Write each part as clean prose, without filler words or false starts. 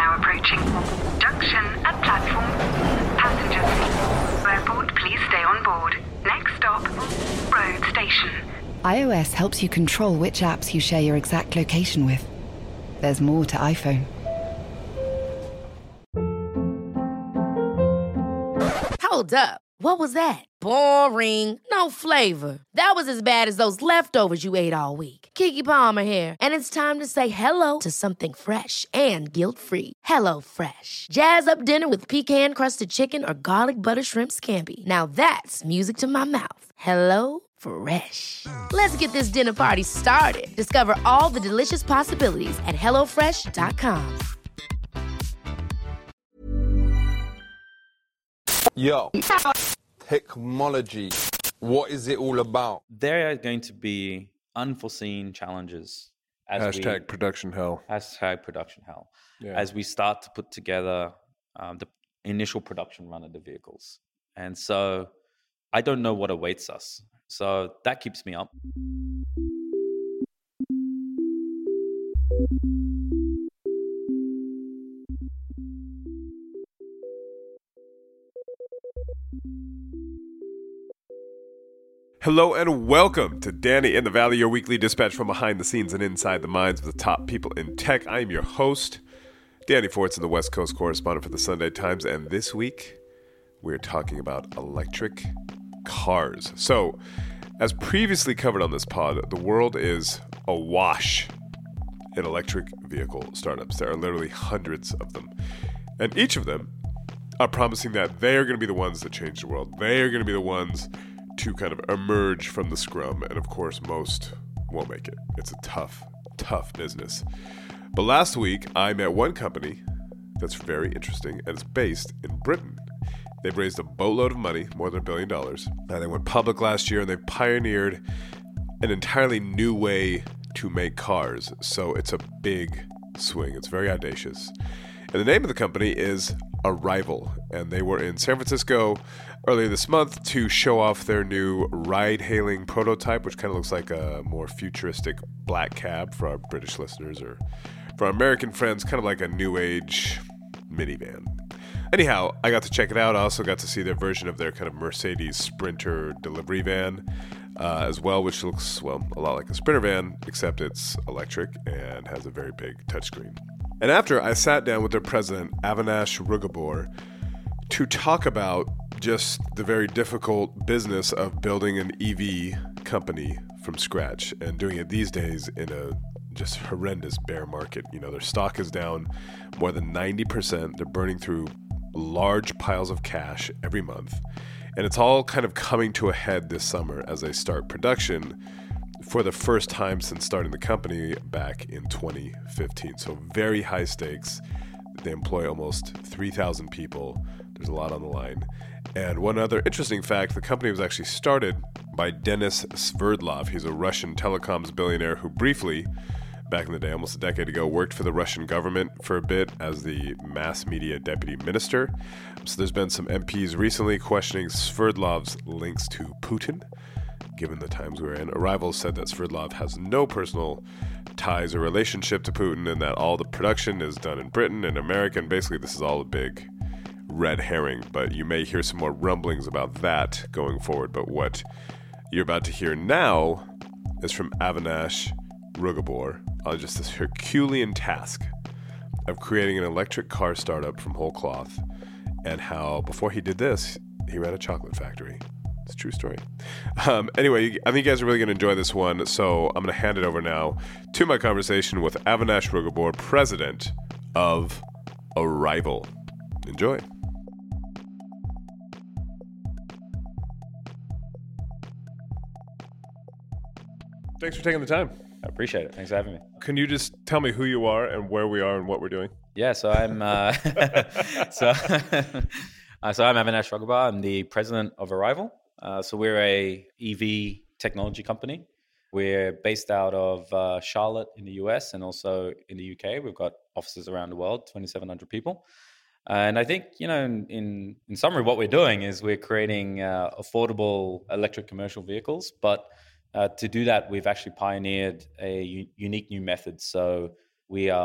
now approaching. Junction at platform. Passengers, airport, please stay on board. Next stop, road station. iOS helps you control which apps you share your exact location with. There's more to iPhone. Hold up. What was that? Boring. No flavor. That was as bad as those leftovers you ate all week. Keke Palmer here, and it's time to say hello to something fresh and guilt-free. Hello Fresh. Jazz up dinner with pecan-crusted chicken or garlic butter shrimp scampi. Now that's music to my mouth. Hello Fresh. Let's get this dinner party started. Discover all the delicious possibilities at hellofresh.com. Yo, technology, what is it all about? There are going to be unforeseen challenges. Hashtag production hell. Hashtag production hell. Yeah. As we start to put together the initial production run of the vehicles. And so I don't know what awaits us. So that keeps me up. Hello and welcome to Danny in the Valley, your weekly dispatch from behind the scenes and inside the minds of the top people in tech. I am your host, Danny Fortson, the West Coast correspondent for the Sunday Times, and this week we're talking about electric cars. So, as previously covered on this pod, the world is awash in electric vehicle startups. There are literally hundreds of them, and each of them are promising that they are going to be the ones that change the world. They are going to be the ones to kind of emerge from the scrum, and of course most won't make it. It's a tough business. But last week I met one company that's very interesting, and it's based in Britain. They've raised a boatload of money, more than $1 billion. They went public last year, and they pioneered an entirely new way to make cars. So it's a big swing. It's very audacious. And the name of the company is Arrival, and they were in San Francisco earlier this month to show off their new ride-hailing prototype, which kind of looks like a more futuristic black cab for our British listeners, or for our American friends, kind of like a new age minivan. Anyhow, I got to check it out. I also got to see their version of their kind of Mercedes Sprinter delivery van as well, which looks, well, a lot like a Sprinter van, except it's electric and has a very big touchscreen. And after, I sat down with their president, Avinash Rugoobur, to talk about just the very difficult business of building an EV company from scratch and doing it these days in a just horrendous bear market. You know, their stock is down more than 90%. They're burning through large piles of cash every month. And it's all kind of coming to a head this summer as they start production for the first time since starting the company back in 2015. So very high stakes. They employ almost 3,000 people. There's a lot on the line. And one other interesting fact, the company was actually started by Denis Sverdlov. He's a Russian telecoms billionaire who briefly, back in the day, almost a decade ago, worked for the Russian government for a bit as the mass media deputy minister. So there's been some MPs recently questioning Sverdlov's links to Putin, given the times we're in. Arrival said that Sverdlov has no personal ties or relationship to Putin, and that all the production is done in Britain and America, and basically this is all a big red herring. But you may hear some more rumblings about that going forward. But what you're about to hear now is from Avinash Rugoobur on just this Herculean task of creating an electric car startup from whole cloth, and how before he did this, he ran a chocolate factory. It's a true story. Anyway, I think you guys are really going to enjoy this one, so I'm going to hand it over now to my conversation with Avinash Rugoobur, president of Arrival. Enjoy. Thanks for taking the time. I appreciate it. Thanks for having me. Can you just tell me who you are and where we are and what we're doing? Yeah, so I'm so I'm Avinash Rugoobur. I'm the president of Arrival. So we're a EV technology company. We're based out of Charlotte in the US and also in the UK. We've got offices around the world, 2,700 people. And I think, you know, in summary, what we're doing is we're creating affordable electric commercial vehicles. But to do that, we've actually pioneered a unique new method. So we are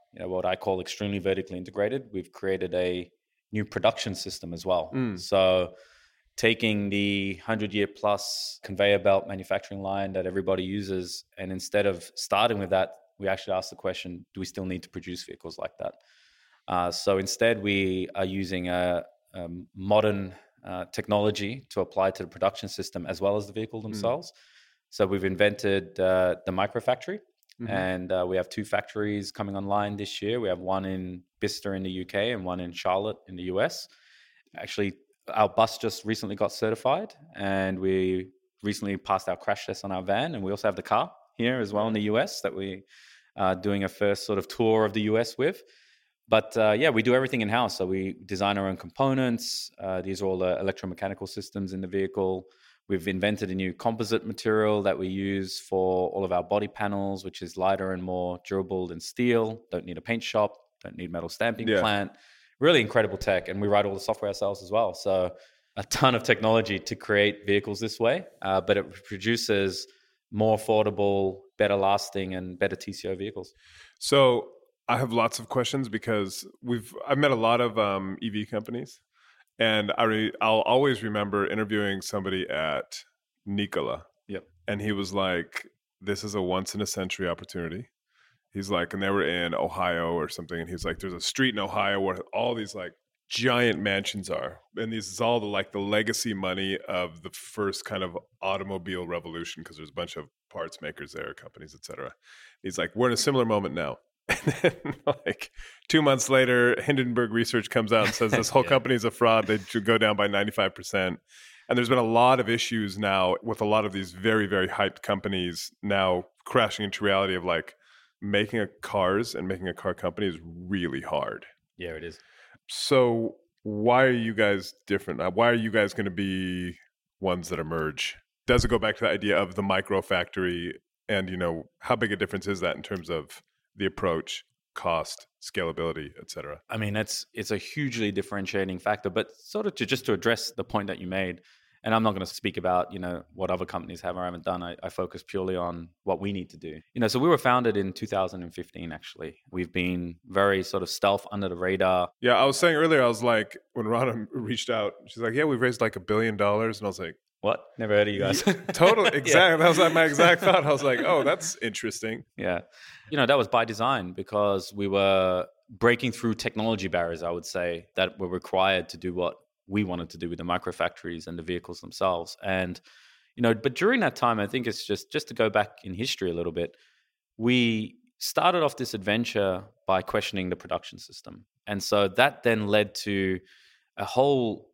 what I call extremely vertically integrated, we've created a new production system as well. So taking the 100-year plus conveyor belt manufacturing line that everybody uses, and instead of starting with that, we actually ask the question, do we still need to produce vehicles like that? So instead, we are using a modern technology to apply to the production system as well as the vehicle themselves. So we've invented the microfactory, and we have 2 factories coming online this year. We have one in Bicester in the UK and one in Charlotte in the US. Actually, our bus just recently got certified, and we recently passed our crash test on our van, and we also have the car here as well in the US that we are doing a first sort of tour of the US with. But we do everything in-house. So we design our own components. These are all the electromechanical systems in the vehicle. We've invented a new composite material that we use for all of our body panels, which is lighter and more durable than steel. Don't need a paint shop, don't need metal stamping plant. Really incredible tech. And we write all the software ourselves as well. So a ton of technology to create vehicles this way, but it produces more affordable, better lasting, and better TCO vehicles. So I have lots of questions because I've met a lot of EV companies. And I'll always remember interviewing somebody at Nikola. Yep. And he was like, this is a once-in-a-century opportunity. He's like, and they were in Ohio or something. And he's like, there's a street in Ohio where all these like giant mansions are. And this is all the legacy money of the first kind of automobile revolution, because there's a bunch of parts makers there, companies, et cetera. He's like, we're in a similar moment now. And then, 2 months later, Hindenburg Research comes out and says this whole company is a fraud. They should go down by 95%. And there's been a lot of issues now with a lot of these very, very hyped companies now crashing into reality of making cars and making a car company is really hard. Yeah, it is. So why are you guys different? Why are you guys going to be ones that emerge? Does it go back to the idea of the micro factory? And, how big a difference is that in terms of the approach, cost, scalability, et cetera? I mean, it's a hugely differentiating factor, but sort of to address the point that you made, and I'm not going to speak about, what other companies have or haven't done. I focus purely on what we need to do. So we were founded in 2015, actually. We've been very sort of stealth under the radar. Yeah, I was saying earlier, I was like, when Rana reached out, she's like, yeah, we've raised $1 billion. And I was like, what? Never heard of you guys. Totally. Exactly. That was my exact thought. I was like, oh, that's interesting. Yeah. That was by design because we were breaking through technology barriers, I would say, that were required to do what we wanted to do with the microfactories and the vehicles themselves. And, but during that time, I think it's just to go back in history a little bit, we started off this adventure by questioning the production system. And so that then led to a whole...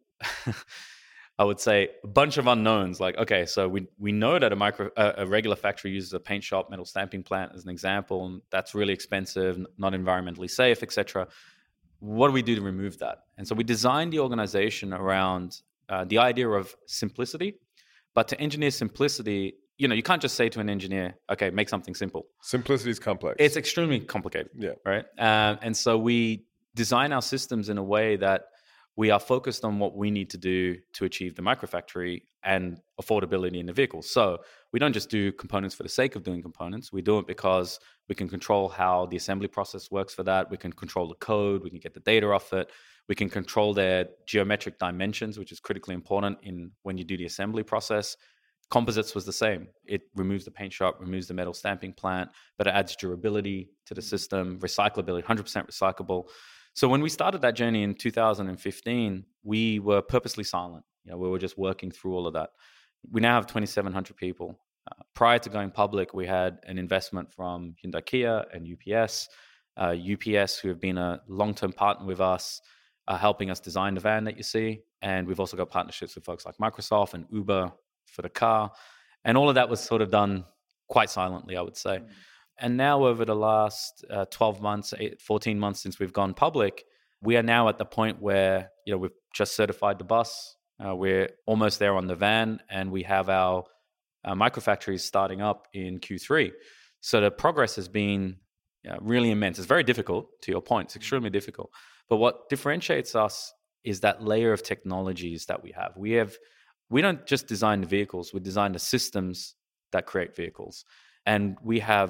I would say a bunch of unknowns. Like, okay, so we know that a regular factory uses a paint shop, metal stamping plant as an example, and that's really expensive, not environmentally safe, etc. What do we do to remove that? And so we designed the organization around the idea of simplicity. But to engineer simplicity, you can't just say to an engineer, okay, make something simple. Simplicity is complex. It's extremely complicated. Yeah. Right. And so we design our systems in a way that we are focused on what we need to do to achieve the microfactory and affordability in the vehicle. So we don't just do components for the sake of doing components. We do it because we can control how the assembly process works for that. We can control the code. We can get the data off it. We can control their geometric dimensions, which is critically important when you do the assembly process. Composites was the same. It removes the paint shop, removes the metal stamping plant, but it adds durability to the system, recyclability, 100% recyclable. So when we started that journey in 2015, we were purposely silent. We were just working through all of that. We now have 2,700 people. Prior to going public, we had an investment from Hyundai Kia and UPS. UPS, who have been a long-term partner with us, helping us design the van that you see. And we've also got partnerships with folks like Microsoft and Uber for the car. And all of that was sort of done quite silently, I would say. And now over the last 12 months, 14 months since we've gone public, we are now at the point where, we've just certified the bus. We're almost there on the van, and we have our microfactories starting up in Q3. So the progress has been really immense. It's very difficult, to your point. It's extremely difficult. But what differentiates us is that layer of technologies that we have. We don't just design the vehicles. We design the systems that create vehicles. And we have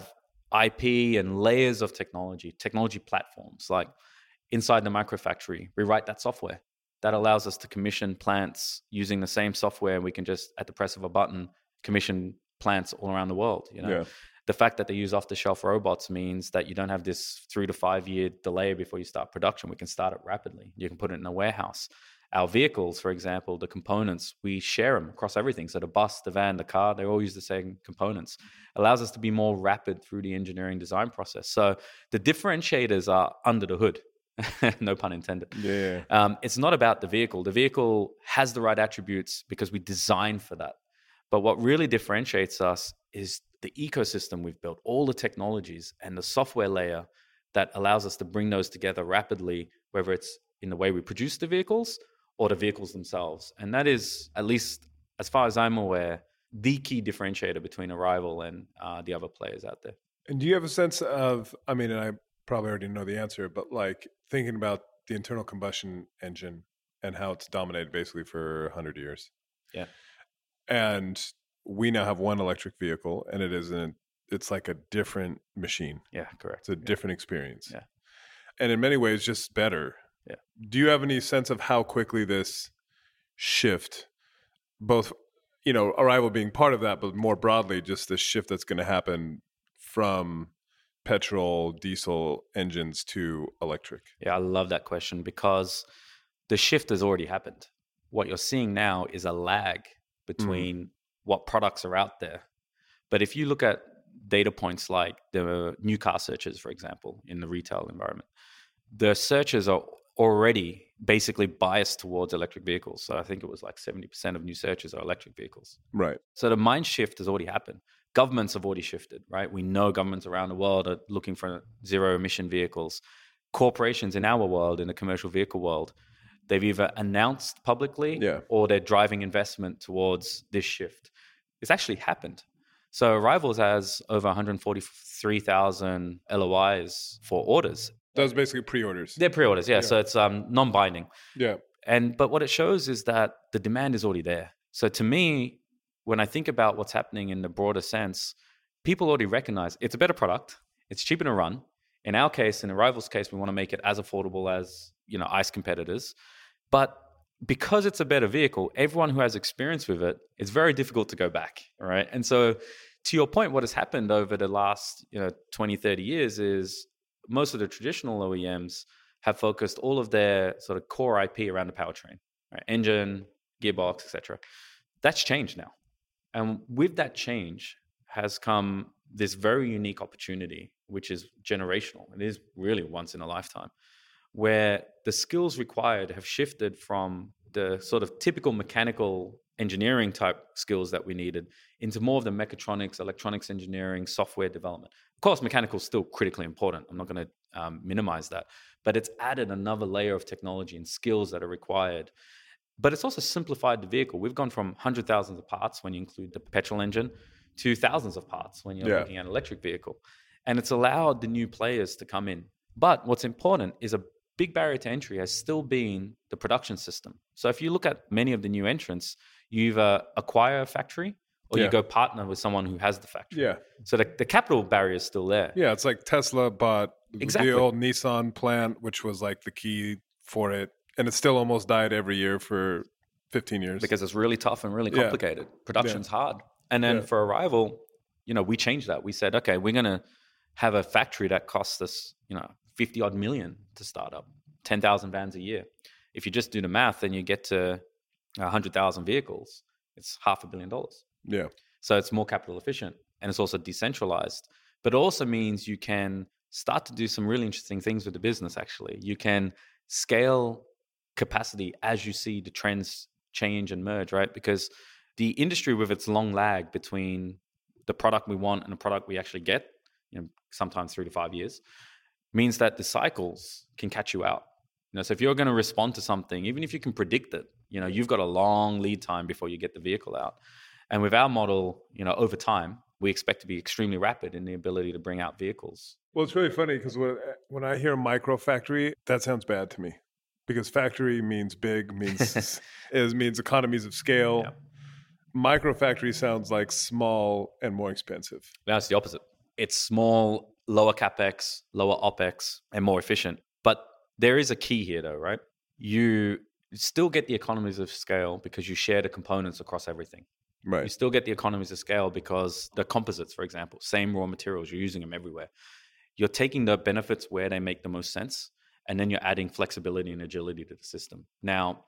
IP and layers of technology platforms. Like inside the microfactory, we write that software that allows us to commission plants using the same software. We can just, at the press of a button, commission plants all around the world. The fact that they use off-the-shelf robots means that you don't have this 3 to 5 year delay before you start production. We can start it rapidly. You can put it in a warehouse. Our vehicles, for example, the components, we share them across everything. So the bus, the van, the car, they all use the same components. Allows us to be more rapid through the engineering design process. So the differentiators are under the hood. No pun intended. It's not about the vehicle. The vehicle has the right attributes because we designed for that. But what really differentiates us is the ecosystem we've built, all the technologies and the software layer that allows us to bring those together rapidly, whether it's in the way we produce the vehicles or the vehicles themselves. And that is, at least as far as I'm aware, the key differentiator between Arrival and the other players out there. And do you have a sense of, I mean, and I probably already know the answer, but like thinking about the internal combustion engine and how it's dominated basically for 100 years. Yeah. And we now have one electric vehicle, and it's like a different machine. Yeah, correct. It's a different experience. Yeah. And in many ways, just better. Yeah. Do you have any sense of how quickly this shift, both, Arrival being part of that, but more broadly, just the shift that's going to happen from petrol, diesel engines to electric? Yeah, I love that question because the shift has already happened. What you're seeing now is a lag between what products are out there. But if you look at data points like the new car searches, for example, in the retail environment, the searches are already basically biased towards electric vehicles. So I think it was like 70% of new searches are electric vehicles. Right. So the mind shift has already happened. Governments have already shifted, right? We know governments around the world are looking for zero emission vehicles. Corporations in our world, in the commercial vehicle world, they've either announced publicly or they're driving investment towards this shift. It's actually happened. So Arrivals has over 143,000 LOIs for orders. Those basically pre-orders. They're pre-orders, yeah. So it's non-binding. Yeah. But what it shows is that the demand is already there. So to me, when I think about what's happening in the broader sense, people already recognize it's a better product. It's cheaper to run. In our case, in Arrival's case, we want to make it as affordable as ICE competitors. But because it's a better vehicle, everyone who has experience with it, it's very difficult to go back, right? And so to your point, what has happened over the last 20, 30 years is most of the traditional OEMs have focused all of their sort of core IP around the powertrain, right? Engine, gearbox, etc. That's changed now. And with that change has come this very unique opportunity, which is generational. It is really once in a lifetime, where the skills required have shifted from the sort of typical mechanical engineering type skills that we needed into more of the mechatronics, electronics engineering, software development. Of course, mechanical is still critically important. I'm not going to minimize that, but it's added another layer of technology and skills that are required. But it's also simplified the vehicle. We've gone from hundreds of thousands of parts when you include the petrol engine to thousands of parts when you're looking at an electric vehicle. And it's allowed the new players to come in. But what's important is a big barrier to entry has still been the production system. So if you look at many of the new entrants, you either acquire a factory or you go partner with someone who has the factory. Yeah. So the capital barrier is still there. Yeah, it's like Tesla bought Exactly. the old Nissan plant, which was like the key for it. And it still almost died every year for 15 years. Because it's really tough and really complicated. Production's hard. And then for Arrival, we changed that. We said, okay, we're going to have a factory that costs us, 50 odd million to start up, 10,000 vans a year. If you just do the math and you get to 100,000 vehicles, it's $500 million. Yeah. So it's more capital efficient and it's also decentralized. But it also means you can start to do some really interesting things with the business, actually. You can scale capacity as you see the trends change and merge, right? Because the industry with its long lag between the product we want and the product we actually get, sometimes 3 to 5 years, means that the cycles can catch you out. So if you're going to respond to something, even if you can predict it, you've got a long lead time before you get the vehicle out. And with our model, over time, we expect to be extremely rapid in the ability to bring out vehicles. Well, it's really funny because when I hear micro factory, that sounds bad to me. Because factory means big, means economies of scale. Yeah. Micro factory sounds like small and more expensive. Now it's the opposite. It's small, lower CapEx, lower OpEx, and more efficient. But there is a key here though, right? You still get the economies of scale because you share the components across everything. You Right. still get the economies of scale because the composites, for example, same raw materials, you're using them everywhere. You're taking the benefits where they make the most sense, and then you're adding flexibility and agility to the system. Now,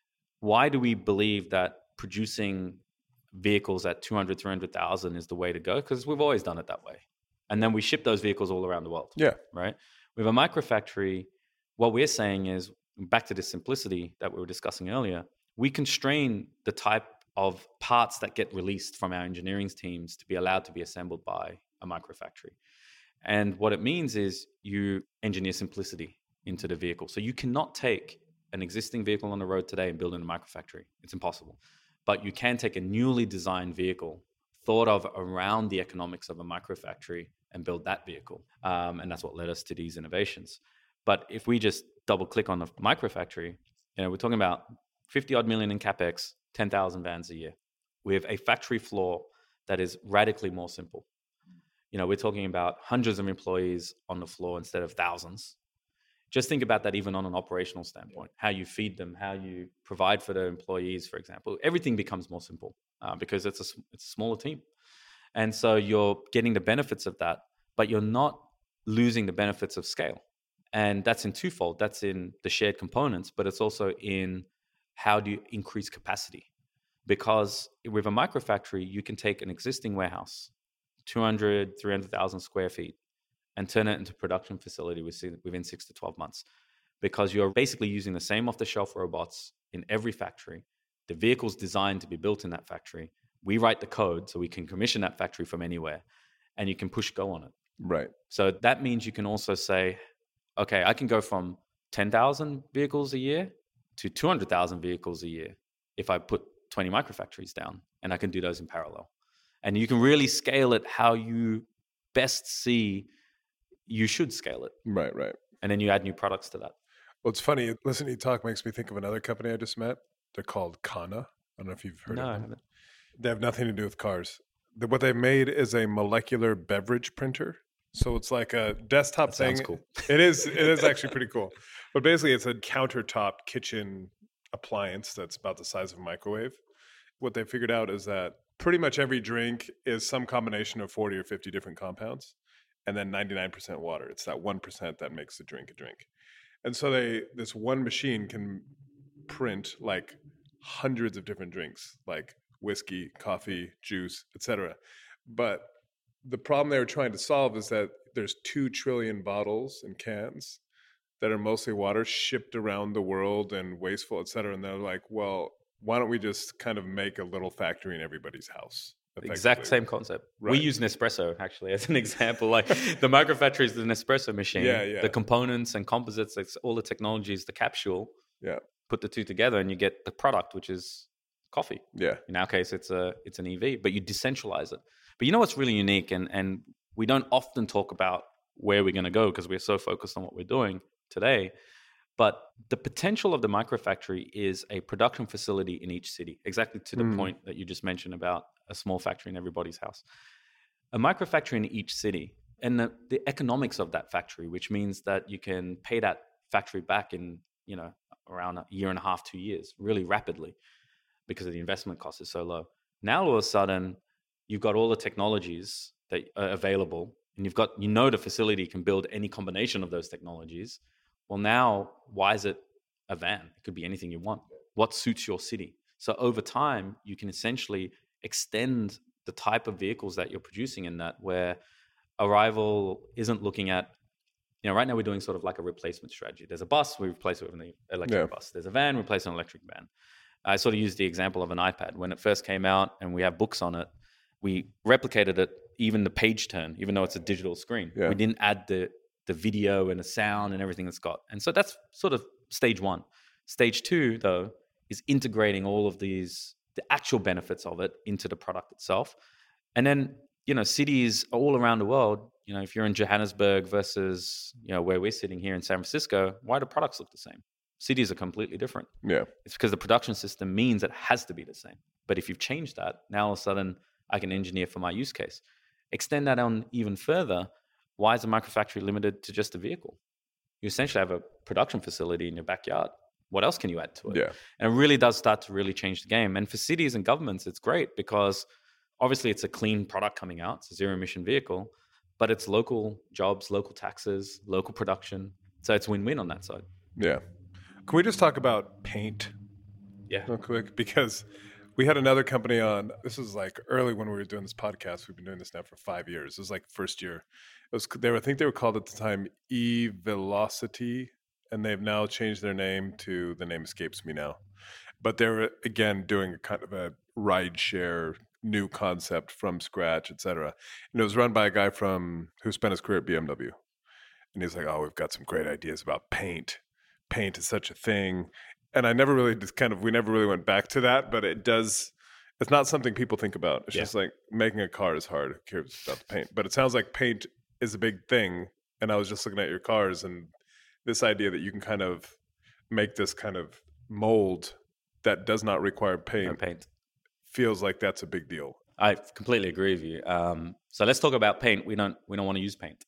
why do we believe that producing vehicles at 200, 300,000 is the way to go? Because we've always done it that way. And then we ship those vehicles all around the world. Yeah. Right? With a microfactory, what we're saying is, back to the simplicity that we were discussing earlier, we constrain the type of parts that get released from our engineering teams to be allowed to be assembled by a microfactory. And what it means is you engineer simplicity into the vehicle. So you cannot take an existing vehicle on the road today and build in a microfactory. It's impossible. But you can take a newly designed vehicle thought of around the economics of a microfactory and build that vehicle. And that's what led us to these innovations. But if we just double click on the microfactory, we're talking about 50 odd million in CapEx, 10,000 vans a year. We have a factory floor that is radically more simple. We're talking about hundreds of employees on the floor instead of thousands. Just think about that even on an operational standpoint, how you feed them, how you provide for the employees, for example. Everything becomes more simple because it's a smaller team. And so you're getting the benefits of that, but you're not losing the benefits of scale. And that's in twofold. That's in the shared components, but it's also in how do you increase capacity? Because with a microfactory, you can take an existing warehouse, 200, 300,000 square feet, and turn it into a production facility within 6 to 12 months. Because you're basically using the same off-the-shelf robots in every factory. The vehicle's designed to be built in that factory. We write the code so we can commission that factory from anywhere, and you can push go on it. Right. So that means you can also say, okay, I can go from 10,000 vehicles a year to 200,000 vehicles a year if I put 20 microfactories down, and I can do those in parallel. And you can really scale it how you best see you should scale it. Right. And then you add new products to that. Well, it's funny. Listening to you talk makes me think of another company I just met. They're called Kana. I don't know if you've heard of them. I haven't. They have nothing to do with cars. What they've made is a molecular beverage printer. So it's like a desktop thing. Sounds cool. It is actually pretty cool. But basically, it's a countertop kitchen appliance that's about the size of a microwave. What they figured out is that pretty much every drink is some combination of 40 or 50 different compounds, and then 99% water. It's that 1% that makes the drink a drink. And so this one machine can print like hundreds of different drinks, like whiskey, coffee, juice, etc. But the problem they were trying to solve is that there's 2 trillion bottles and cans that are mostly water shipped around the world and wasteful, etc. And they're like, well, why don't we just kind of make a little factory in everybody's house? Exact same concept. Right. We use Nespresso actually as an example. Like the microfactory is the Nespresso machine. Yeah. The components and composites, like all the technologies, the capsule. Yeah. Put the two together and you get the product, which is coffee. Yeah. In our case, it's an EV, but you decentralize it. But you know what's really unique, and we don't often talk about where we're going to go because we're so focused on what we're doing today. But the potential of the microfactory is a production facility in each city, exactly to the point that you just mentioned about a small factory in everybody's house. A microfactory in each city, and the economics of that factory, which means that you can pay that factory back in around a year and a half, 2 years, really rapidly, because of the investment cost is so low. Now all of a sudden, you've got all the technologies that are available, and the facility can build any combination of those technologies. Well, now, why is it a van? It could be anything you want. What suits your city? So over time, you can essentially extend the type of vehicles that you're producing in that, where Arrival isn't looking at, right now we're doing sort of like a replacement strategy. There's a bus, we replace it with an electric bus. There's a van, we replace an electric van. I sort of used the example of an iPad. When it first came out and we have books on it, we replicated it, even the page turn, even though it's a digital screen. Yeah. We didn't add the video and the sound and everything it's got. And so that's sort of stage one. Stage two, though, is integrating all of the actual benefits of it into the product itself. And then, cities all around the world, if you're in Johannesburg versus, where we're sitting here in San Francisco, why do products look the same? Cities are completely different. Yeah. It's because the production system means it has to be the same. But if you've changed that, now all of a sudden I can engineer for my use case. extend that on even further, why is a microfactory limited to just a vehicle? You essentially have a production facility in your backyard. What else can you add to it? Yeah. And it really does start to really change the game. And for cities and governments, it's great because obviously it's a clean product coming out. It's a zero emission vehicle, but it's local jobs, local taxes, local production. So it's win-win on that side. Yeah. Can we just talk about paint Yeah. real quick? Because we had another company on, this was like early when we were doing this podcast. We've been doing this now for 5 years. It was like first year. I think they were called at the time eVelocity, and they've now changed their name to, the name escapes me now. But they're, again, doing a kind of a ride share new concept from scratch, et cetera. And it was run by a guy who spent his career at BMW. And he's like, oh, we've got some great ideas about paint. Paint is such a thing. And we never really went back to that, but it's not something people think about. It's just like making a car is hard. Who cares about the paint? But it sounds like paint is a big thing. And I was just looking at your cars and this idea that you can kind of make this kind of mold that does not require paint. Feels like that's a big deal. I completely agree with you. So let's talk about paint. We don't want to use paint,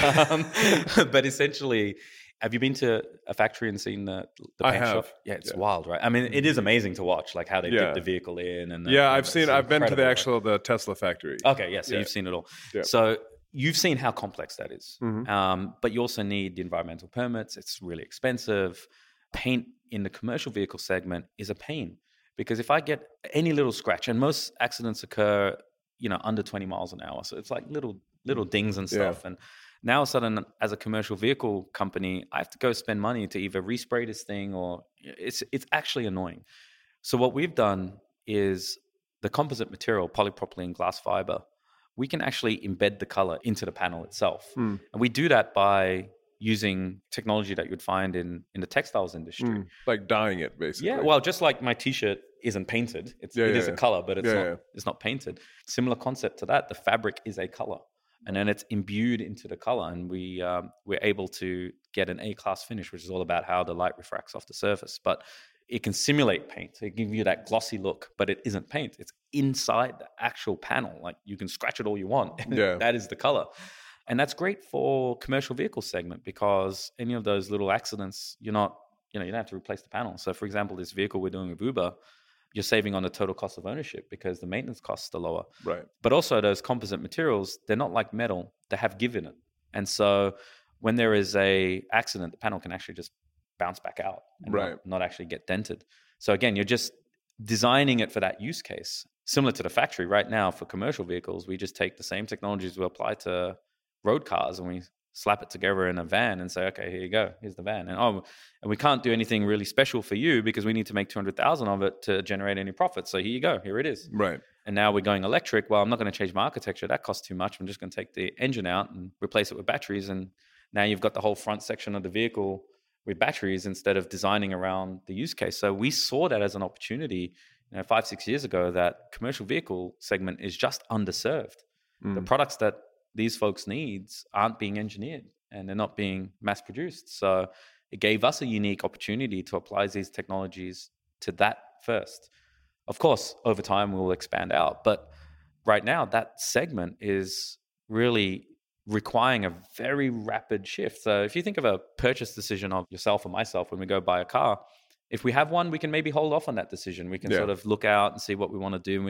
but essentially, have you been to a factory and seen the paint shop? Yeah, it's wild, right? I mean, it is amazing to watch, like how they dip the vehicle in. And I've been to the Tesla factory. Okay, yeah, so you've seen it all. Yeah. So you've seen how complex that is. Mm-hmm. But you also need the environmental permits. It's really expensive. Paint in the commercial vehicle segment is a pain. Because if I get any little scratch, and most accidents occur, under 20 miles an hour. So it's like little dings and stuff. Yeah. And now all of a sudden, as a commercial vehicle company, I have to go spend money to either respray this thing or it's actually annoying. So what we've done is the composite material, polypropylene glass fiber, we can actually embed the color into the panel itself. And we do that by using technology that you'd find in the textiles industry. Like dyeing it, basically. Yeah, well, just like my T-shirt isn't painted. It is a color, but it's not painted. Similar concept to that. The fabric is a color. And then it's imbued into the color. And we're able to get an A-class finish, which is all about how the light refracts off the surface. But it can simulate paint. It gives you that glossy look, but it isn't paint. It's inside the actual panel. Like you can scratch it all you want. That is the color. And that's great for commercial vehicle segment because any of those little accidents, you don't have to replace the panel. So for example, this vehicle we're doing with Uber, you're saving on the total cost of ownership because the maintenance costs are lower. Right. But also those composite materials, they're not like metal. They have give in it. And so when there is a accident, the panel can actually just bounce back out and not actually get dented. So again, you're just designing it for that use case. Similar to the factory right now for commercial vehicles, we just take the same technologies we apply to road cars and we slap it together in a van and say, okay, here you go, here's the van. And we can't do anything really special for you because we need to make 200,000 of it to generate any profit. So here you go, here it is. Right. And now we're going electric. Well, I'm not going to change my architecture. That costs too much. I'm just going to take the engine out and replace it with batteries. And now you've got the whole front section of the vehicle with batteries instead of designing around the use case. So we saw that as an opportunity 5-6 years ago that commercial vehicle segment is just underserved. The products that these folks' needs aren't being engineered and they're not being mass produced. So it gave us a unique opportunity to apply these technologies to that first. Of course, over time, we'll expand out. But right now, that segment is really requiring a very rapid shift. So if you think of a purchase decision of yourself or myself when we go buy a car, if we have one, we can maybe hold off on that decision. We can sort of look out and see what we want to do.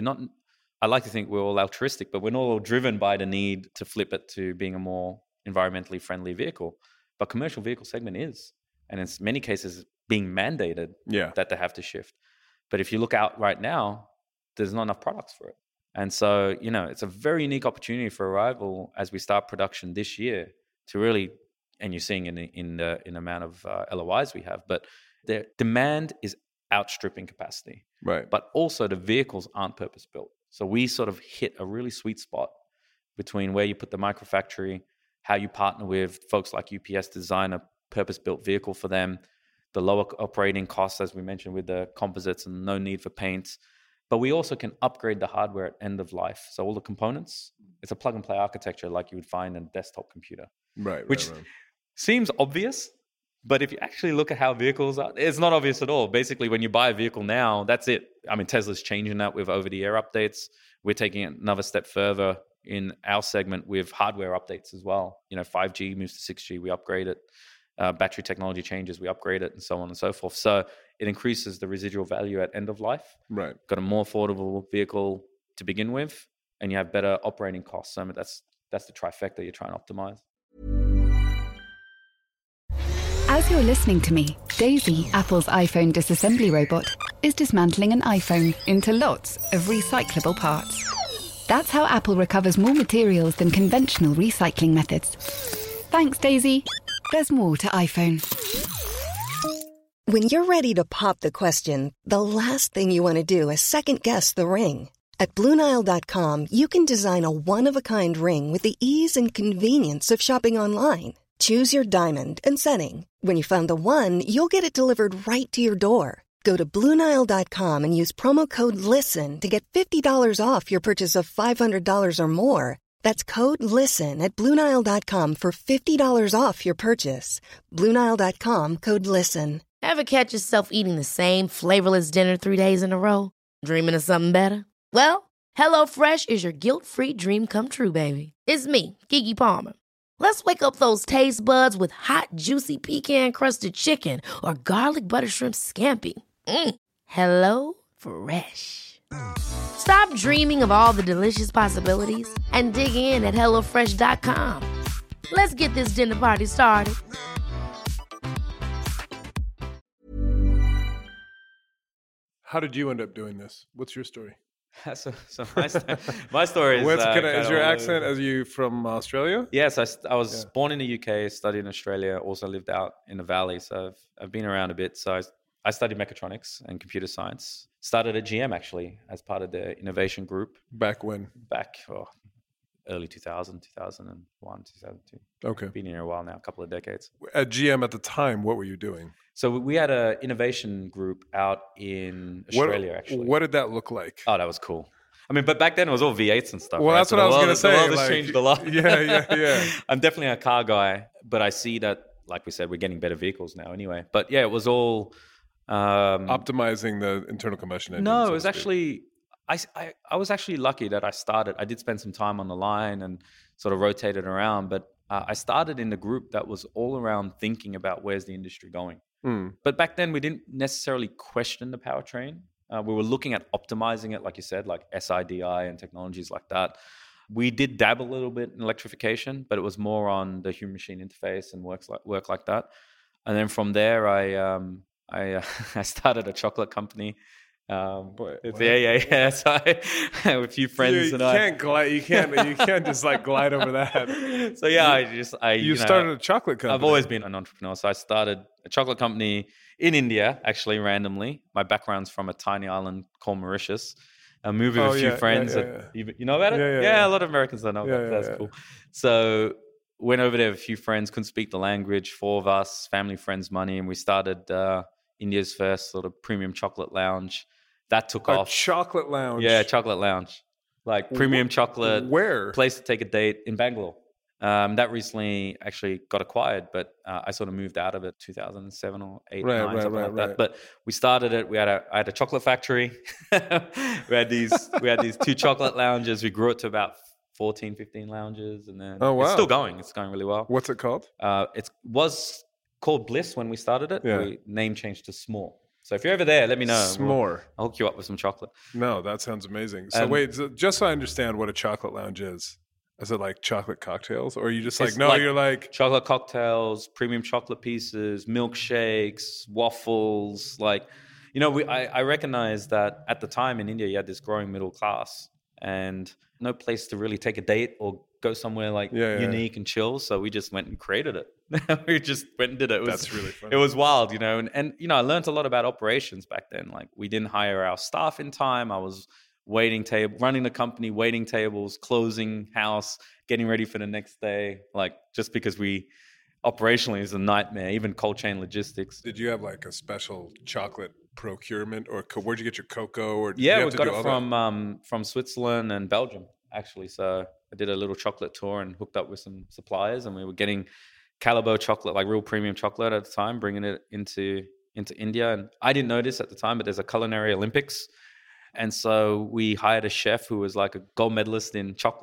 I like to think we're all altruistic, but we're not all driven by the need to flip it to being a more environmentally friendly vehicle. But commercial vehicle segment is, and in many cases being mandated that they have to shift. But if you look out right now, there's not enough products for it. And so, it's a very unique opportunity for Arrival as we start production this year to really, and you're seeing in the amount of LOIs we have, but the demand is outstripping capacity. Right. But also the vehicles aren't purpose-built. So we sort of hit a really sweet spot between where you put the microfactory, how you partner with folks like UPS to design a purpose-built vehicle for them, the lower operating costs, as we mentioned, with the composites and no need for paints. But we also can upgrade the hardware at end of life. So all the components, it's a plug-and-play architecture like you would find in a desktop computer. Right. Which seems obvious, but if you actually look at how vehicles are, it's not obvious at all. Basically, when you buy a vehicle now, that's it. I mean, Tesla's changing that with over-the-air updates. We're taking it another step further. in our segment with hardware updates as well. 5G moves to 6G, we upgrade it. Battery technology changes, we upgrade it, and so on and so forth. So it increases the residual value at end of life. Right. Got a more affordable vehicle to begin with, and you have better operating costs. So that's the trifecta you're trying to optimize. As you're listening to me, Daisy, Apple's iPhone disassembly robot, is dismantling an iPhone into lots of recyclable parts. That's how Apple recovers more materials than conventional recycling methods. Thanks, Daisy. There's more to iPhone. When you're ready to pop the question, the last thing you want to do is second-guess the ring. At BlueNile.com, you can design a one-of-a-kind ring with the ease and convenience of shopping online. Choose your diamond and setting. When you find the one, you'll get it delivered right to your door. Go to BlueNile.com and use promo code LISTEN to get $50 off your purchase of $500 or more. That's code LISTEN at BlueNile.com for $50 off your purchase. BlueNile.com, code LISTEN. Ever catch yourself eating the same flavorless dinner 3 days in a row? Dreaming of something better? Well, HelloFresh is your guilt-free dream come true, baby. It's me, Keke Palmer. Let's wake up those taste buds with hot, juicy pecan-crusted chicken or garlic butter shrimp scampi. Hello Fresh. Stop dreaming of all the delicious possibilities and dig in at HelloFresh.com. Let's get this dinner party started. How did you end up doing this? What's your story? So my story is... Is your accent, are you from Australia? Yes, I was born in the UK, studied in Australia, also lived out in the Valley. So I've been around a bit. So I studied mechatronics and computer science. Started at GM, actually, as part of the innovation group. Back when? Early 2000, 2001, 2002. Okay. Been here a while now, a couple of decades. At GM at the time, what were you doing? So we had an innovation group out in Australia, actually. What did that look like? Oh, that was cool. I mean, but back then it was all V8s and stuff. Well, right? that's what I was going to say. The world has changed a lot. Yeah. I'm definitely a car guy, but I see that, like we said, we're getting better vehicles now anyway. But yeah, it was all... optimizing the internal combustion engine. No, it was actually... I was actually lucky that I started. I did spend some time on the line and sort of rotated around, but I started in the group that was all around thinking about where's the industry going. But back then we didn't necessarily question the powertrain. We were looking at optimizing it, like you said, like SIDI and technologies like that. We did dabble a little bit in electrification, but it was more on the human-machine interface and work like that. And then from there, I started a chocolate company. So I have a few friends you can't just like glide over that. So yeah, you started a chocolate company. I've always been an entrepreneur. So I started a chocolate company in India, actually randomly. My background's from a tiny island called Mauritius. I moved with a few friends. You know about it? Yeah, a lot of Americans don't know about it. That's cool. So went over there with a few friends, couldn't speak the language, 4 of us, family, friends, money, and we started India's first sort of premium chocolate lounge. That took off. A chocolate lounge? Yeah, chocolate lounge. Like premium chocolate. Where? Place to take a date in Bangalore. That recently actually got acquired, but I sort of moved out of it 2007 or 8, 9, something like that. But we started it. I had a chocolate factory. we had these 2 chocolate lounges. We grew it to about 14, 15 lounges, and then it's still going. It's going really well. What's it called? It was called Bliss when we started it. Yeah. We name changed to S'more. So if you're over there, let me know. S'more. I'll hook you up with some chocolate. No, that sounds amazing. So wait, just so I understand what a chocolate lounge is it like chocolate cocktails? Or are you just you're like... chocolate cocktails, premium chocolate pieces, milkshakes, waffles. I recognize that at the time in India, you had this growing middle class and no place to really take a date or go somewhere unique and chill. So we just went and created it. We just went and did it. That's really funny. It was wild, and I learned a lot about operations back then. Like we didn't hire our staff in time. I was running the company, waiting tables, closing house, getting ready for the next day. Like just because operationally is a nightmare, even cold chain logistics. Did you have like a special chocolate procurement, or where'd you get your cocoa? Or we got it from Switzerland and Belgium, actually. So I did a little chocolate tour and hooked up with some suppliers, and we were getting Calabo chocolate, like real premium chocolate at the time, bringing it into India. And I didn't know this at the time, but there's a culinary Olympics. And so we hired a chef who was like a gold medalist in chocolate.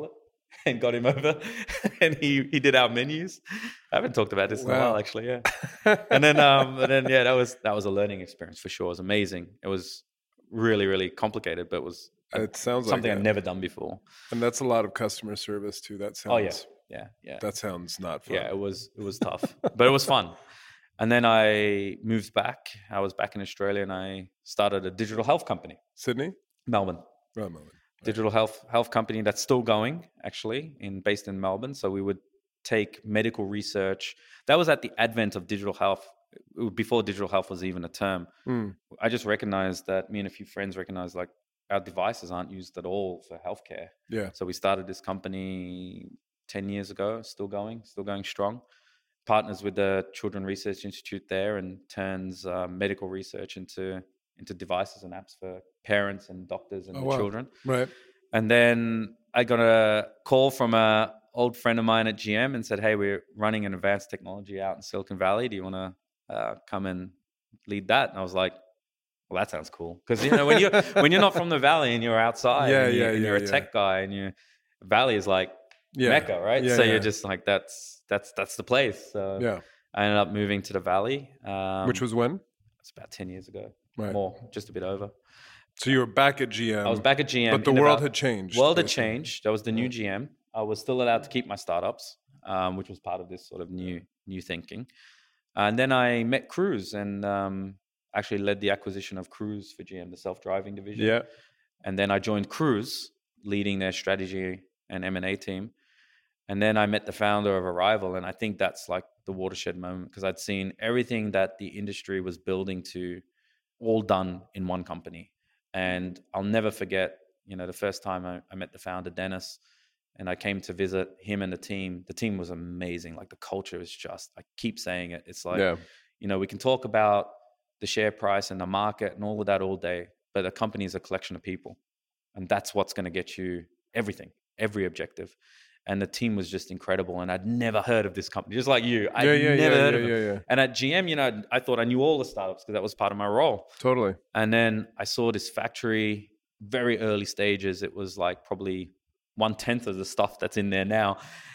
and got him over, and he did our menus. I haven't talked about this in a while, actually. Yeah, and then yeah, that was a learning experience for sure. It was amazing. It was really, really complicated, but it was something I'd never done before. And that's a lot of customer service too. That sounds. Yeah. That sounds not fun. Yeah, it was tough, but it was fun. And then I moved back. I was back in Australia, and I started a digital health company. Sydney? Melbourne. Oh, Melbourne. Right. Digital health company that's still going, actually, based in Melbourne. So we would take medical research. That was at the advent of digital health, before digital health was even a term. I just recognized that, me and a few friends recognized, like, our devices aren't used at all for healthcare. Yeah. So we started this company 10 years ago, still going strong. Partners with the Children Research Institute there, and turns medical research into devices and apps for parents and doctors and children. Right. And then I got a call from an old friend of mine at GM and said, "Hey, we're running an advanced technology out in Silicon Valley. Do you want to come and lead that?" And I was like, "Well, that sounds cool." Because when you're not from the Valley and you're outside, you're a tech guy, and your Valley is like Mecca, right? So you're just like, that's the place. So I ended up moving to the Valley. Which was when? It's about 10 years ago. Right. More, just a bit over. So you were back at GM. I was back at GM. But the world had changed. The world had changed. That was the new GM. I was still allowed to keep my startups, which was part of this sort of new thinking. And then I met Cruise, and actually led the acquisition of Cruise for GM, the self-driving division. Yeah. And then I joined Cruise, leading their strategy and M&A team. And then I met the founder of Arrival, and I think that's like the watershed moment, because I'd seen everything that the industry was building to all done in one company. And I'll never forget, the first time I met the founder, Dennis, and I came to visit him and the team. The team was amazing. Like, the culture is just, I keep saying it. It's like, we can talk about the share price and the market and all of that all day, but a company is a collection of people. And that's what's going to get you everything, every objective. And the team was just incredible. And I'd never heard of this company, just like you. I'd never heard of it. And at GM, I thought I knew all the startups because that was part of my role. Totally. And then I saw this factory, very early stages. It was like probably 1/10 of the stuff that's in there now.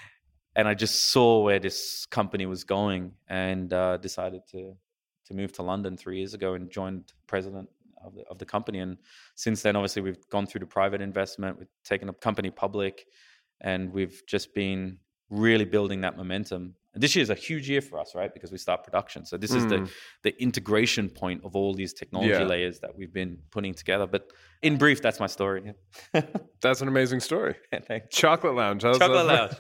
And I just saw where this company was going, and decided to move to London 3 years ago and joined president of the company. And since then, obviously, we've gone through the private investment. We've taken a company public. And we've just been really building that momentum. And this year is a huge year for us, right? Because we start production. So this is the integration point of all these technology layers that we've been putting together. But in brief, that's my story. That's an amazing story. Thanks. Chocolate Lounge. Chocolate Lounge.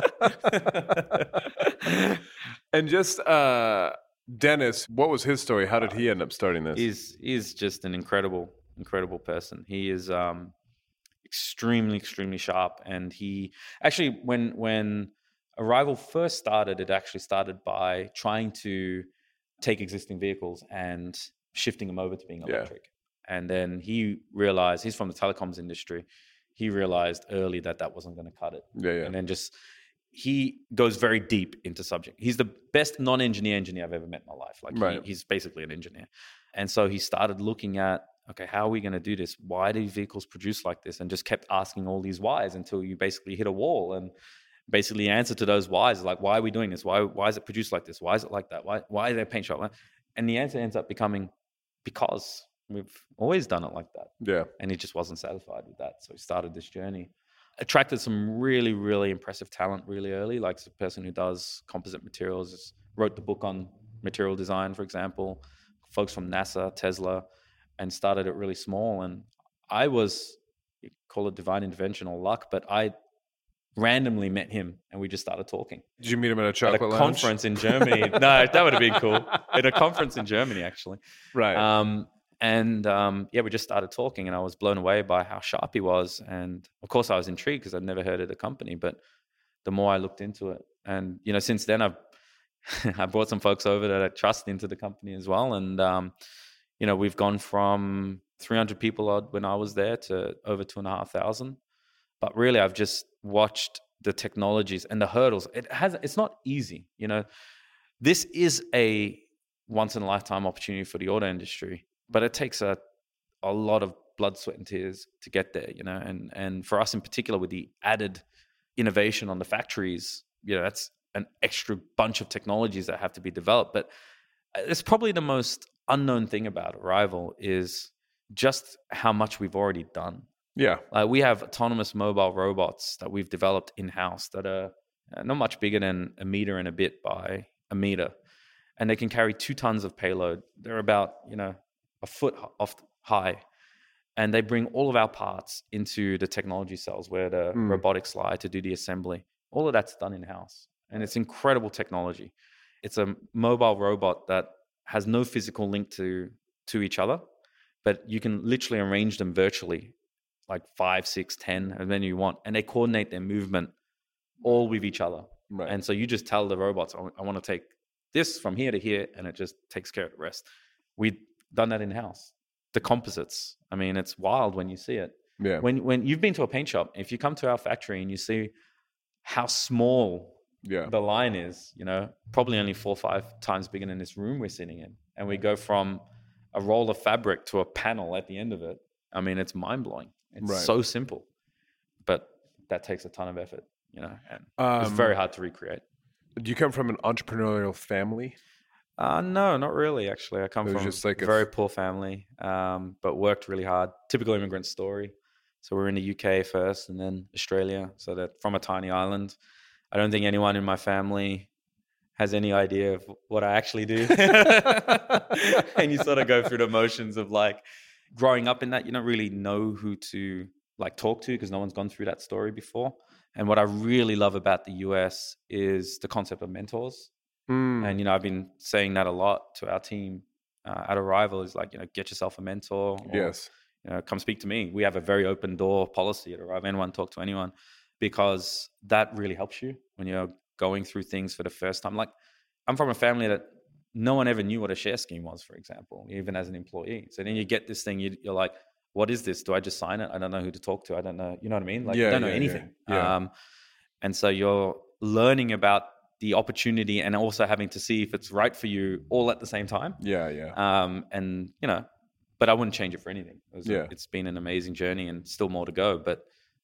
And just Dennis, what was his story? How did he end up starting this? He's just an incredible person. He is extremely, extremely sharp. And he actually, when Arrival first started, it actually started by trying to take existing vehicles and shifting them over to being electric. And then he realized, he's from the telecoms industry, he realized early that wasn't going to cut it. And then he goes very deep into subject. He's the best non-engineer I've ever met in my life. Like, he's basically an engineer. And so he started looking at, okay, how are we going to do this? Why do vehicles produce like this? And just kept asking all these whys until you basically hit a wall. And basically the answer to those whys is like, why are we doing this? Why is it produced like this? Why is it like that? Why is there paint shop? And the answer ends up becoming, because we've always done it like that. Yeah. And he just wasn't satisfied with that. So he started this journey. Attracted some really, really impressive talent really early, like the person who does composite materials, wrote the book on material design, for example, folks from NASA, Tesla, and started it really small. And I was, you call it divine intervention or luck, but I randomly met him and we just started talking. Did you meet him at a chocolate lounge? Conference in Germany. No, that would have been cool. At a conference in Germany, actually. Right. We just started talking, and I was blown away by how sharp he was. And of course, I was intrigued because I'd never heard of the company. But the more I looked into it, and since then, I brought some folks over that I trust into the company as well. And we've gone from 300 people odd when I was there to over 2,500. But really, I've just watched the technologies and the hurdles. It's not easy. This is a once in a lifetime opportunity for the auto industry, but it takes a lot of blood, sweat, and tears to get there. And for us in particular, with the added innovation on the factories, that's an extra bunch of technologies that have to be developed. But it's probably the most unknown thing about Arrival is just how much we've already done. Yeah. We have autonomous mobile robots that we've developed in-house that are not much bigger than a meter and a bit by a meter. And they can carry 2 tons of payload. They're about, a foot high. And they bring all of our parts into the technology cells where the robotics lie to do the assembly. All of that's done in-house. And it's incredible technology. It's a mobile robot that has no physical link to each other, but you can literally arrange them virtually, like 5, 6, 10, as many you want. And they coordinate their movement all with each other. Right. And so you just tell the robots, I want to take this from here to here, and it just takes care of the rest. We've done that in-house. The composites, I mean, it's wild when you see it. Yeah. When you've been to a paint shop, if you come to our factory and you see how small the line is, probably only 4 or 5 times bigger than this room we're sitting in. And we go from a roll of fabric to a panel at the end of it. I mean, it's mind-blowing. It's so simple. But that takes a ton of effort, and it's very hard to recreate. Do you come from an entrepreneurial family? No, not really, actually. I come from just like a very poor family, but worked really hard. Typical immigrant story. So we're in the UK first and then Australia. So that from a tiny island. I don't think anyone in my family has any idea of what I actually do. And you sort of go through the motions of like growing up in that. You don't really know who to like talk to because no one's gone through that story before. And what I really love about the US is the concept of mentors. And, I've been saying that a lot to our team at Arrival is like, get yourself a mentor. Or, yes. Come speak to me. We have a very open door policy at Arrival. Anyone talk to anyone, because that really helps you when you're going through things for the first time. Like I'm from a family that no one ever knew what a share scheme was, for example, even as an employee. So then you get this thing, you're like, what is this? Do I just sign it? I don't know who to talk to. I don't know. You know what I mean? Like you don't know anything. Yeah. And so you're learning about the opportunity and also having to see if it's right for you all at the same time. Yeah. And, but I wouldn't change it for anything. It's been an amazing journey and still more to go. But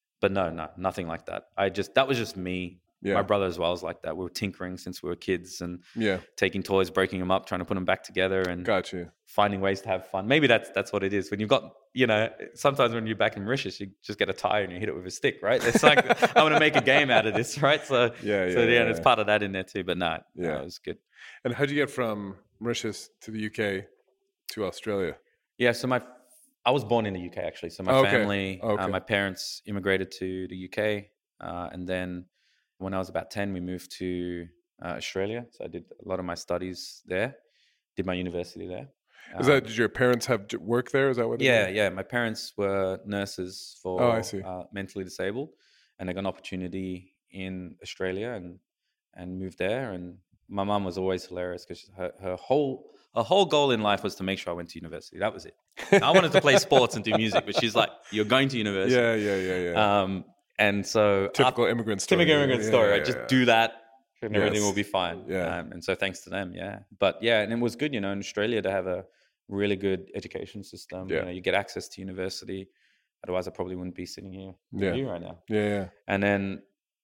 no, nothing like that. That was just me. Yeah. My brother as well is like that. We were tinkering since we were kids and taking toys, breaking them up, trying to put them back together and finding ways to have fun. Maybe that's what it is. When you've got, sometimes when you're back in Mauritius, you just get a tire and you hit it with a stick, right? It's like, I want to make a game out of this, right? So it's part of that in there too. But no, it was good. And how'd you get from Mauritius to the UK to Australia? Yeah, so I was born in the UK actually. So my family, my parents immigrated to the UK, and then when I was about 10, we moved to Australia. So I did a lot of my studies there, did my university there. Did your parents have work there? Is that what? Yeah. My parents were nurses for mentally disabled, and they got an opportunity in Australia and moved there. And my mum was always hilarious because her whole goal in life was to make sure I went to university. That was it. I wanted to play sports and do music, but she's like, "You're going to university." Yeah. And so typical immigrant story. Right? Just do that and everything will be fine. Yeah. And so thanks to them. Yeah. But and it was good, in Australia to have a really good education system. Yeah. You get access to university. Otherwise I probably wouldn't be sitting here with you right now. Yeah. And then,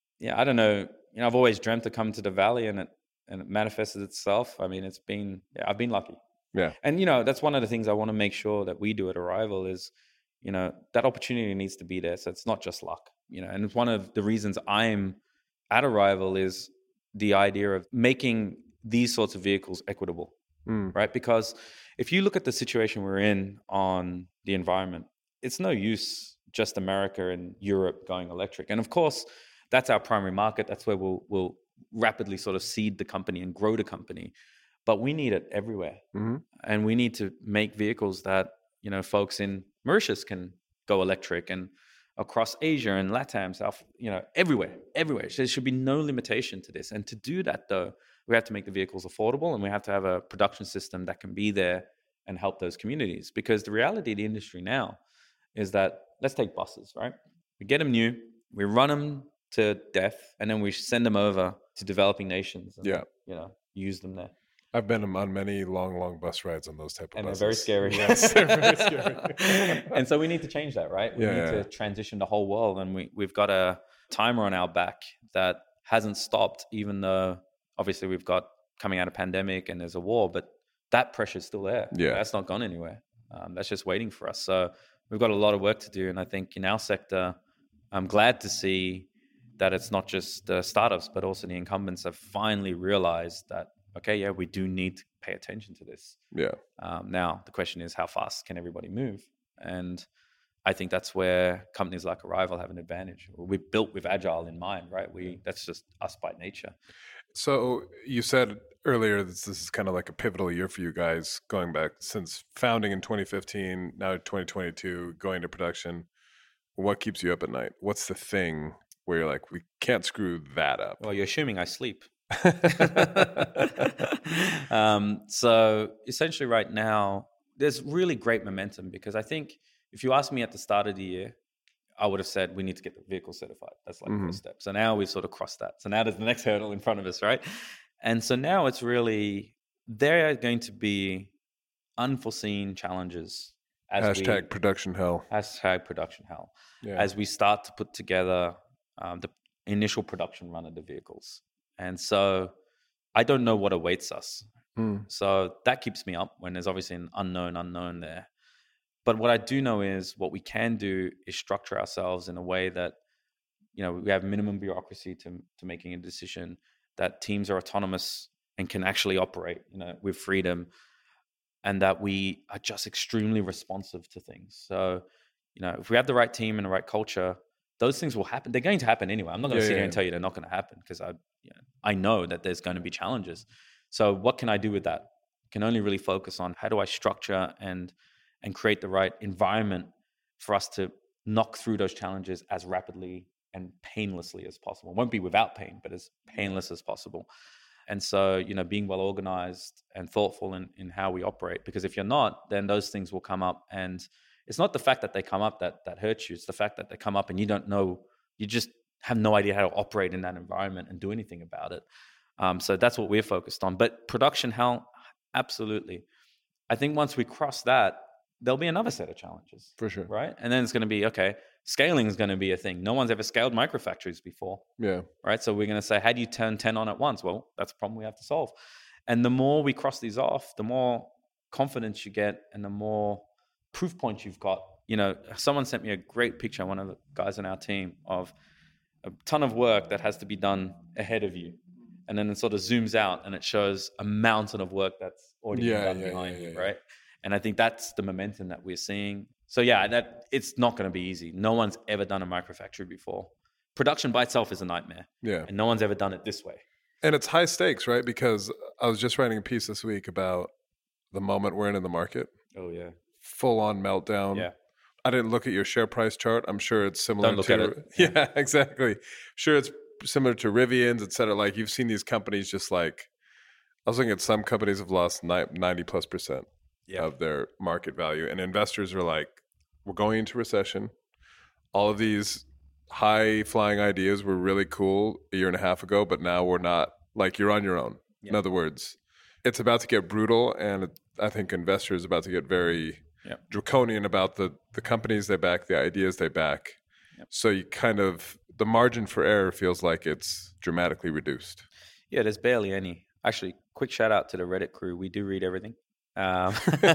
I don't know, I've always dreamt to come to the Valley and it manifested itself. I mean, I've been lucky. Yeah. And, that's one of the things I want to make sure that we do at Arrival is, that opportunity needs to be there. So it's not just luck. And it's one of the reasons I'm at Arrival is the idea of making these sorts of vehicles equitable, right? Because if you look at the situation we're in on the environment, it's no use just America and Europe going electric. And of course, that's our primary market. That's where we'll rapidly sort of seed the company and grow the company. But we need it everywhere. Mm-hmm. And we need to make vehicles that, folks in Mauritius can go electric and across Asia and LATAM, South, everywhere. There should be no limitation to this. And to do that, though, we have to make the vehicles affordable and we have to have a production system that can be there and help those communities. Because the reality of the industry now is that, let's take buses, right? We get them new, we run them to death, and then we send them over to developing nations and, use them there. I've been on many long bus rides on those type of buses. And they're very scary. Yes, they're very scary. And so we need to change that, right? We need to transition the whole world. And we've got to timer on our back that hasn't stopped, even though obviously we've got coming out of pandemic and there's a war, but that pressure is still there. Yeah. That's not gone anywhere. That's just waiting for us. So we've got a lot of work to do. And I think in our sector, I'm glad to see that it's not just the startups, but also the incumbents have finally realized that, okay, yeah, we do need to pay attention to this. Yeah. Now, the question is, how fast can everybody move? And I think that's where companies like Arrival have an advantage. We're built with agile in mind, right? That's just us by nature. So you said earlier this is kind of like a pivotal year for you guys, going back since founding in 2015, now 2022, going to production. What keeps you up at night? What's the thing where you're like, we can't screw that up? Well, you're assuming I sleep. So essentially right now, there's really great momentum, because I think if you asked me at the start of the year, I would have said we need to get the vehicle certified. That's like the first step. So now we've sort of crossed that. So now there's the next hurdle in front of us, right? And so now it's really, there are going to be unforeseen challenges. Hashtag production hell. Hashtag production hell. Yeah. As we start to put together the initial production run of the vehicles. And so I don't know what awaits us. So that keeps me up when there's obviously an unknown there. But what I do know is what we can do is structure ourselves in a way that, you know, we have minimum bureaucracy to making a decision, that teams are autonomous and can actually operate, you know, with freedom, and that we are just extremely responsive to things. So, you know, if we have the right team and the right culture, those things will happen. They're going to happen anyway. I'm not going to sit here and tell you they're not going to happen, because I know that there's going to be challenges. So what can I do with that? I can only really focus on how do I structure and create the right environment for us to knock through those challenges as rapidly and painlessly as possible. It won't be without pain, but as painless as possible. And so, you know, being well organized and thoughtful in how we operate, because if you're not, then those things will come up. And it's not the fact that they come up that hurts you. It's the fact that they come up and you don't know, you just have no idea how to operate in that environment and do anything about it. So that's what we're focused on. But production hell, absolutely. I think once we cross that, there'll be another set of challenges. For sure. Right? And then it's going to be, okay, scaling is going to be a thing. No one's ever scaled microfactories before. Yeah. Right? So we're going to say, how do you turn 10 on at once? Well, that's a problem we have to solve. And the more we cross these off, the more confidence you get and the more proof points you've got. You know, someone sent me a great picture, one of the guys on our team, of a ton of work that has to be done ahead of you. And then it sort of zooms out and it shows a mountain of work that's already been done behind you, right? And I think that's the momentum that we're seeing. So yeah, that it's not going to be easy. No one's ever done a microfactory before. Production by itself is a nightmare. Yeah. And no one's ever done it this way. And it's high stakes, right? Because I was just writing a piece this week about the moment we're in the market. Oh yeah. Full on meltdown. Yeah. I didn't look at your share price chart. I'm sure it's similar Don't look at it. Yeah, exactly. Sure, it's similar to Rivian's, et cetera. Like you've seen these companies just like, I was looking at some companies have lost 90+% of their market value. And investors are like, we're going into recession. All of these high flying ideas were really cool a year and a half ago, but now we're not. Like you're on your own. In other words, it's about to get brutal. And I think investors are about to get very draconian about the companies they back, the ideas they back. So you kind of, the margin for error feels like it's dramatically reduced. Yeah, there's barely any. Actually, quick shout out to the Reddit crew. We do read everything. I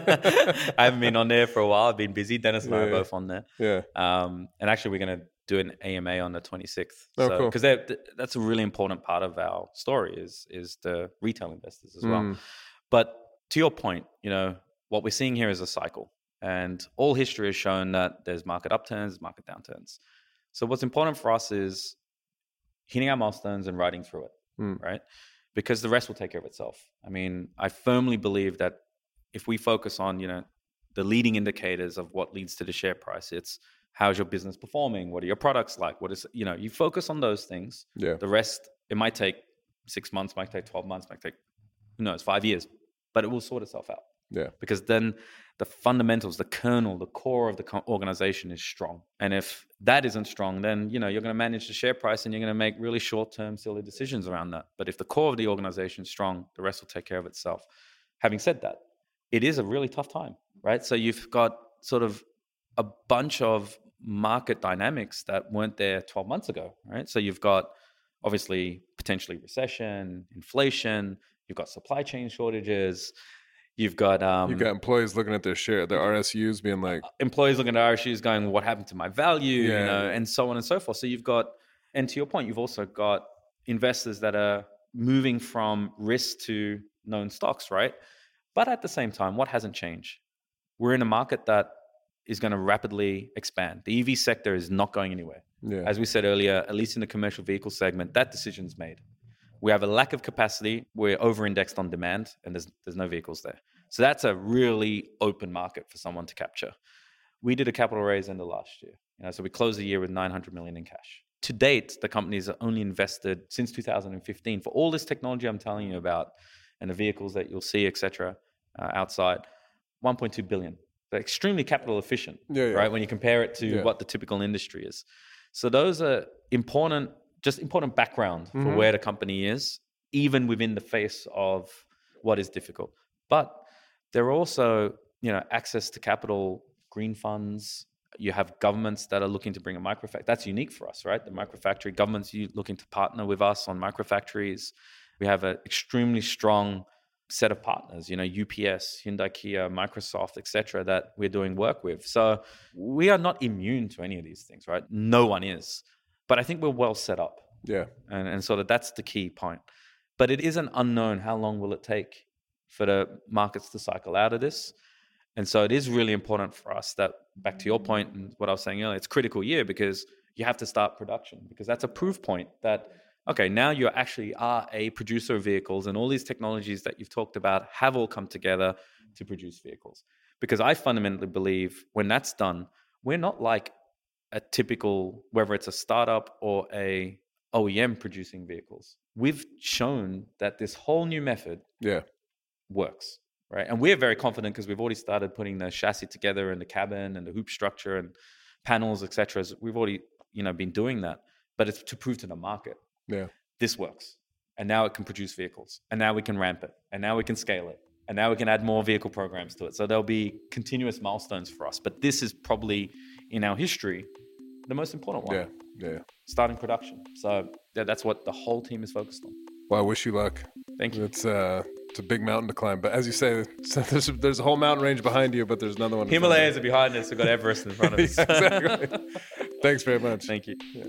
haven't been on there for a while. I've been busy. Dennis and I are both on there. Yeah. And actually, we're going to do an AMA on the 26th. Oh, cool. Because that's a really important part of our story is the retail investors as well. But to your point, you know, what we're seeing here is a cycle. And all history has shown that there's market upturns, market downturns. So what's important for us is hitting our milestones and riding through it, right? Because the rest will take care of itself. I mean, I firmly believe that if we focus on, you know, the leading indicators of what leads to the share price, it's how's your business performing? What are your products like? What is, you know, you focus on those things. Yeah. The rest, it might take 6 months, might take 12 months, might take, who knows, 5 years, but it will sort itself out. Yeah. Because then the fundamentals, the kernel, the core of the organization is strong. And if that isn't strong, then, you know, you're going to manage the share price and you're going to make really short-term, silly decisions around that. But if the core of the organization is strong, the rest will take care of itself. Having said that, it is a really tough time, right? So you've got sort of a bunch of market dynamics that weren't there 12 months ago, right? So you've got obviously potentially recession, inflation, you've got supply chain shortages, you've got employees looking at their RSUs being like, employees looking at RSUs going, what happened to my value, and so on and so forth. So you've got, and to your point, you've also got investors that are moving from risk to known stocks, right? But at the same time, what hasn't changed? We're in a market that is going to rapidly expand. The EV sector is not going anywhere. Yeah. As we said earlier, at least in the commercial vehicle segment, that decision's made. We have a lack of capacity. We're over-indexed on demand, and there's no vehicles there. So that's a really open market for someone to capture. We did a capital raise end of last year. So we closed the year with $900 million in cash. To date, the companies are only invested since 2015 for all this technology I'm telling you about and the vehicles that you'll see, et cetera, outside, $1.2 billion. They're extremely capital efficient, right? When you compare it to what the typical industry is. So those are important background for where the company is, even within the face of what is difficult. But there are also, access to capital, green funds. You have governments that are looking to bring a microfactory. That's unique for us, right? The microfactory governments looking to partner with us on microfactories. We have an extremely strong set of partners, UPS, Hyundai, Kia, Microsoft, et cetera, that we're doing work with. So we are not immune to any of these things, right? No one is. But I think we're well set up. Yeah. And sort of that's the key point. But it is an unknown. How long will it take for the markets to cycle out of this? And so it is really important for us that, back to your point and what I was saying earlier, it's a critical year because you have to start production, because that's a proof point that, okay, now you actually are a producer of vehicles, and all these technologies that you've talked about have all come together to produce vehicles. Because I fundamentally believe when that's done, we're not like a typical, whether it's a startup or a OEM producing vehicles. We've shown that this whole new method works, right? And we're very confident because we've already started putting the chassis together and the cabin and the hoop structure and panels, et cetera. We've already, been doing that, but it's to prove to the market. Yeah, this works, and now it can produce vehicles, and now we can ramp it, and now we can scale it, and now we can add more vehicle programs to it. So there'll be continuous milestones for us. But this is probably, in our history, the most important one. Yeah. Starting production. So that's what the whole team is focused on. Well, I wish you luck. Thank you. It's a big mountain to climb, but as you say, there's a whole mountain range behind you, but there's another one. Himalayas are behind us. We've got Everest in front of us. Exactly. Thanks very much. Thank you. Yeah.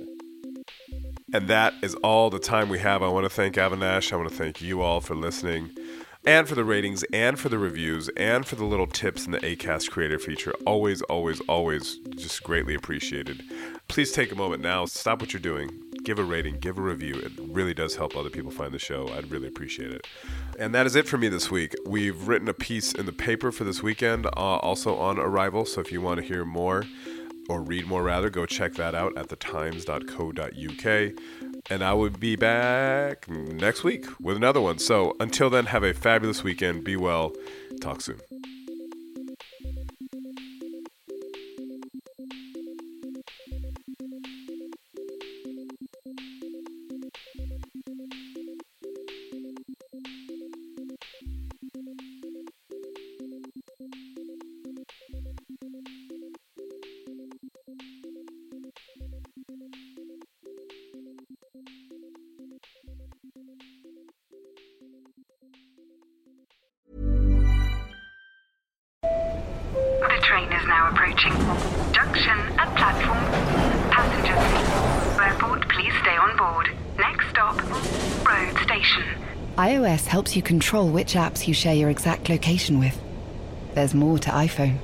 And that is all the time we have. I want to thank Avinash. I want to thank you all for listening, and for the ratings, and for the reviews, and for the little tips in the Acast Creator feature. Always, always, always just greatly appreciated. Please take a moment now. Stop what you're doing. Give a rating. Give a review. It really does help other people find the show. I'd really appreciate it. And that is it for me this week. We've written a piece in the paper for this weekend, also on Arrival. So if you want to hear more, or read more rather, go check that out at thetimes.co.uk. And I will be back next week with another one. So until then, have a fabulous weekend. Be well. Talk soon. train is now approaching. Junction at platform. Passengers, airport, please stay on board. Next stop, road station. iOS helps you control which apps you share your exact location with. There's more to iPhone.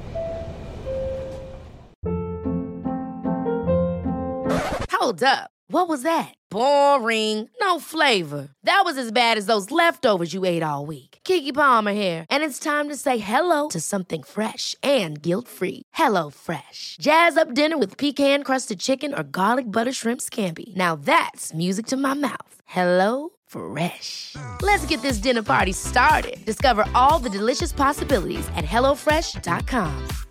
Hold up. What was that? Boring. No flavor. That was as bad as those leftovers you ate all week. Keke Palmer here, and it's time to say hello to something fresh and guilt-free. Hello Fresh. Jazz up dinner with pecan-crusted chicken or garlic butter shrimp scampi. Now that's music to my mouth. Hello Fresh. Let's get this dinner party started. Discover all the delicious possibilities at HelloFresh.com.